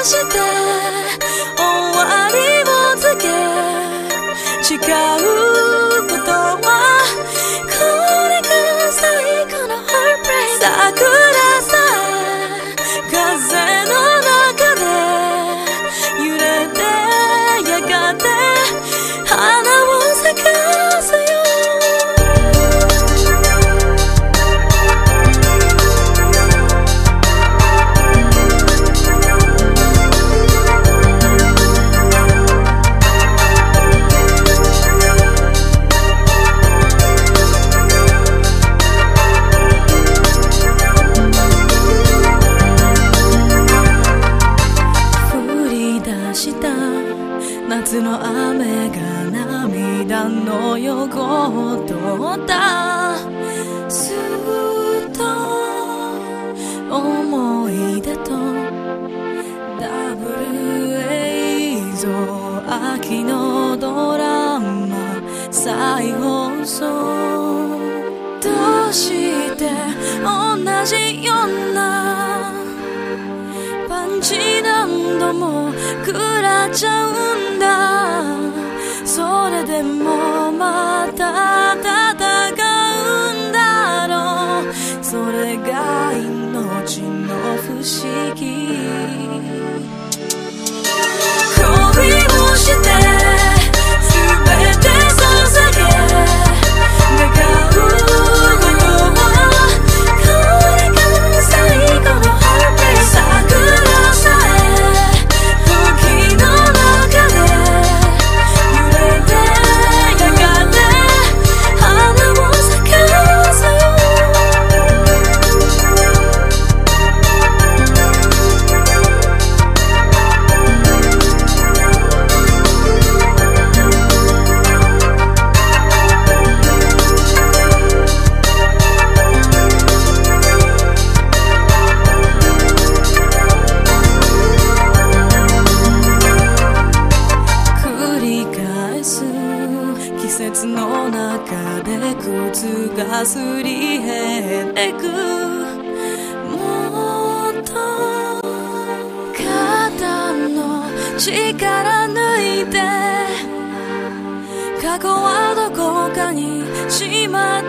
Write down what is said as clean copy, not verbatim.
して終わりをつけ誓うことはこれが最後の Heartbreak 桜さえ風の中で揺れてやがて花を咲かすよ夏の雨が涙の横を通ったずっと思い出とダブル映像秋のドラマ再放送どうして同じようなパンチ何度も食らっちゃうんだそれでもまた戦うんだろうそれが命の不思議恋をして全て捧げ願うことはこれが最後の Heartbreak 桜さえ時の中で揺れてやがて花を咲かすよ季節の中で靴がすり減ってくもっと肩の力抜いて過去はどこかにしまっ